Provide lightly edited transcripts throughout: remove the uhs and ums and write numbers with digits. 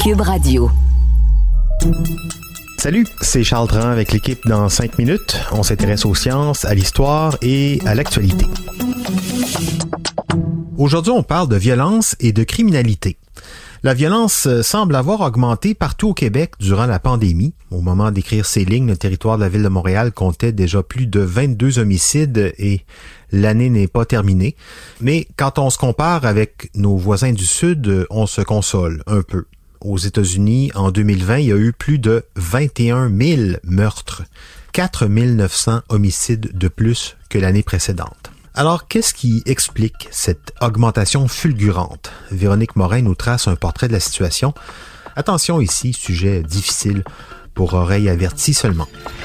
Cube Radio. Salut, c'est Charles Dran avec l'équipe dans 5 minutes. On s'intéresse aux sciences, à l'histoire et à l'actualité. Aujourd'hui, on parle de violence et de criminalité. La violence semble avoir augmenté partout au Québec durant la pandémie. Au moment d'écrire ces lignes, le territoire de la ville de Montréal comptait déjà plus de 22 homicides et l'année n'est pas terminée. Mais quand on se compare avec nos voisins du Sud, on se console un peu. Aux États-Unis, en 2020, il y a eu plus de 21 000 meurtres, 4 900 homicides de plus que l'année précédente. Alors, qu'est-ce qui explique cette augmentation fulgurante? Véronique Morin nous trace un portrait de la situation. Attention ici, sujet difficile pour oreilles averties seulement.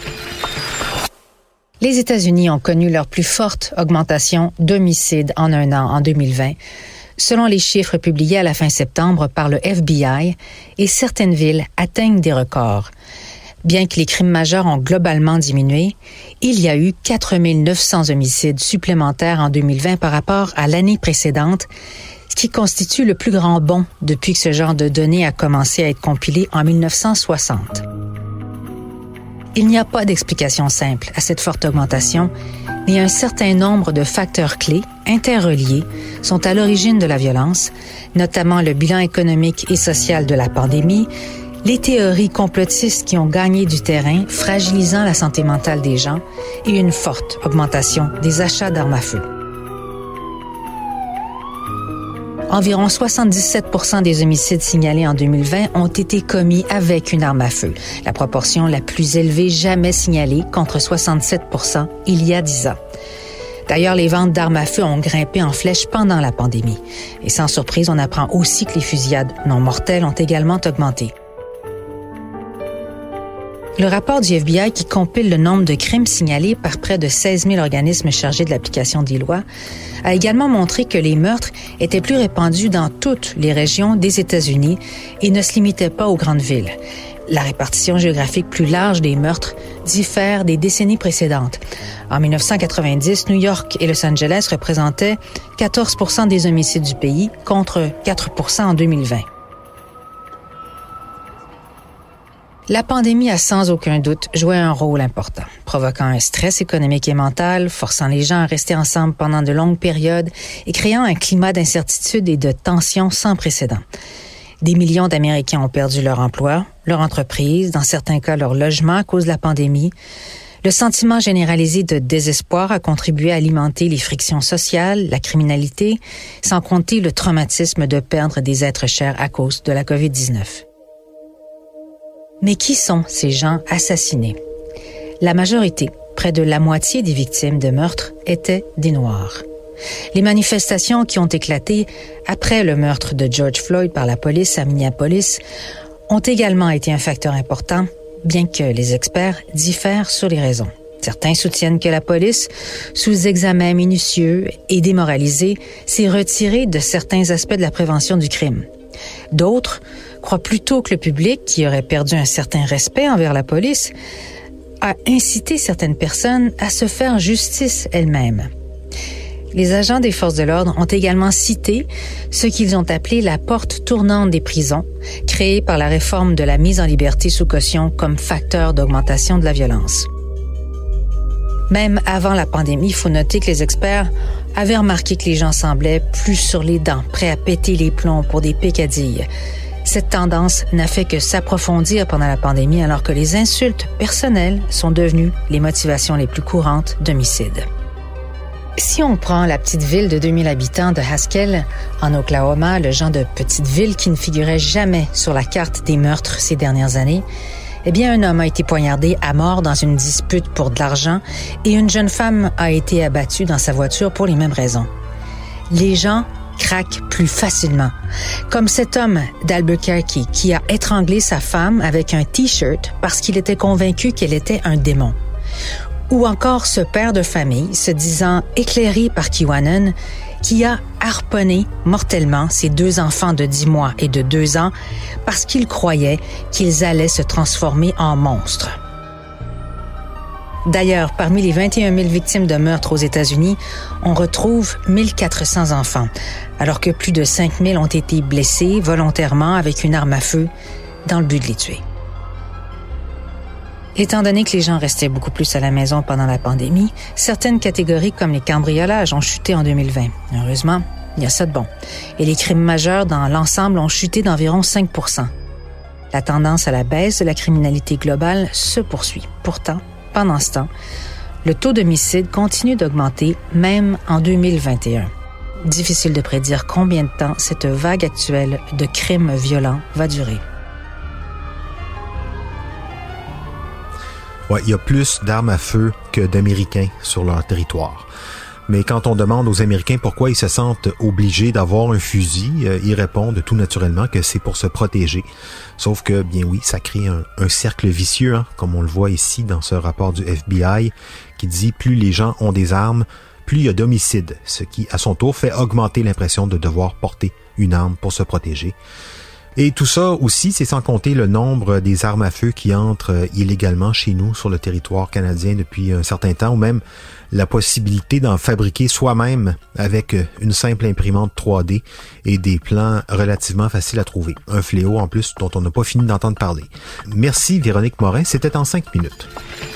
Les États-Unis ont connu leur plus forte augmentation d'homicides en un an, en 2020, selon les chiffres publiés à la fin septembre par le FBI, et certaines villes atteignent des records. Bien que les crimes majeurs ont globalement diminué, il y a eu 4 900 homicides supplémentaires en 2020 par rapport à l'année précédente, ce qui constitue le plus grand bond depuis que ce genre de données a commencé à être compilé en 1960. Il n'y a pas d'explication simple à cette forte augmentation, mais un certain nombre de facteurs clés, interreliés, sont à l'origine de la violence, notamment le bilan économique et social de la pandémie, les théories complotistes qui ont gagné du terrain, fragilisant la santé mentale des gens, et une forte augmentation des achats d'armes à feu. Environ 77% des homicides signalés en 2020 ont été commis avec une arme à feu, la proportion la plus élevée jamais signalée, contre 67% il y a 10 ans. D'ailleurs, les ventes d'armes à feu ont grimpé en flèche pendant la pandémie. Et sans surprise, on apprend aussi que les fusillades non mortelles ont également augmenté. Le rapport du FBI, qui compile le nombre de crimes signalés par près de 16 000 organismes chargés de l'application des lois, a également montré que les meurtres étaient plus répandus dans toutes les régions des États-Unis et ne se limitaient pas aux grandes villes. La répartition géographique plus large des meurtres diffère des décennies précédentes. En 1990, New York et Los Angeles représentaient 14% des homicides du pays contre 4% en 2020. La pandémie a sans aucun doute joué un rôle important, provoquant un stress économique et mental, forçant les gens à rester ensemble pendant de longues périodes et créant un climat d'incertitude et de tension sans précédent. Des millions d'Américains ont perdu leur emploi, leur entreprise, dans certains cas leur logement à cause de la pandémie. Le sentiment généralisé de désespoir a contribué à alimenter les frictions sociales, la criminalité, sans compter le traumatisme de perdre des êtres chers à cause de la COVID-19. Mais qui sont ces gens assassinés? La majorité, près de la moitié des victimes de meurtres, étaient des Noirs. Les manifestations qui ont éclaté après le meurtre de George Floyd par la police à Minneapolis ont également été un facteur important, bien que les experts diffèrent sur les raisons. Certains soutiennent que la police, sous examen minutieux et démoralisée, s'est retirée de certains aspects de la prévention du crime. D'autres croient plutôt que le public, qui aurait perdu un certain respect envers la police, a incité certaines personnes à se faire justice elles-mêmes. Les agents des forces de l'ordre ont également cité ce qu'ils ont appelé la porte tournante des prisons, créée par la réforme de la mise en liberté sous caution comme facteur d'augmentation de la violence. Même avant la pandémie, il faut noter que les experts avaient remarqué que les gens semblaient plus sur les dents, prêts à péter les plombs pour des peccadilles. Cette tendance n'a fait que s'approfondir pendant la pandémie, alors que les insultes personnelles sont devenues les motivations les plus courantes d'homicides. Si on prend la petite ville de 2000 habitants de Haskell, en Oklahoma, le genre de petite ville qui ne figurait jamais sur la carte des meurtres ces dernières années, eh bien, un homme a été poignardé à mort dans une dispute pour de l'argent et une jeune femme a été abattue dans sa voiture pour les mêmes raisons. Les gens craquent plus facilement, comme cet homme d'Albuquerque qui a étranglé sa femme avec un T-shirt parce qu'il était convaincu qu'elle était un démon. Ou encore ce père de famille, se disant éclairé par QAnon, qui a harponné mortellement ses 2 enfants de 10 mois et de 2 ans parce qu'il croyait qu'ils allaient se transformer en monstres. D'ailleurs, parmi les 21 000 victimes de meurtres aux États-Unis, on retrouve 1400 enfants, alors que plus de 5 000 ont été blessés volontairement avec une arme à feu dans le but de les tuer. Étant donné que les gens restaient beaucoup plus à la maison pendant la pandémie, certaines catégories comme les cambriolages ont chuté en 2020. Heureusement, il y a ça de bon. Et les crimes majeurs dans l'ensemble ont chuté d'environ 5 %. La tendance à la baisse de la criminalité globale se poursuit. Pourtant, pendant ce temps, le taux d'homicide continue d'augmenter, même en 2021. Difficile de prédire combien de temps cette vague actuelle de crimes violents va durer. Ouais, il y a plus d'armes à feu que d'Américains sur leur territoire. Mais quand on demande aux Américains pourquoi ils se sentent obligés d'avoir un fusil, ils répondent tout naturellement que c'est pour se protéger. Sauf que, bien oui, ça crée un cercle vicieux, hein, comme on le voit ici dans ce rapport du FBI, qui dit plus les gens ont des armes, plus il y a d'homicides, ce qui, à son tour, fait augmenter l'impression de devoir porter une arme pour se protéger. Et tout ça aussi, c'est sans compter le nombre des armes à feu qui entrent illégalement chez nous sur le territoire canadien depuis un certain temps, ou même la possibilité d'en fabriquer soi-même avec une simple imprimante 3D et des plans relativement faciles à trouver. Un fléau en plus dont on n'a pas fini d'entendre parler. Merci Véronique Morin, c'était en 5 minutes.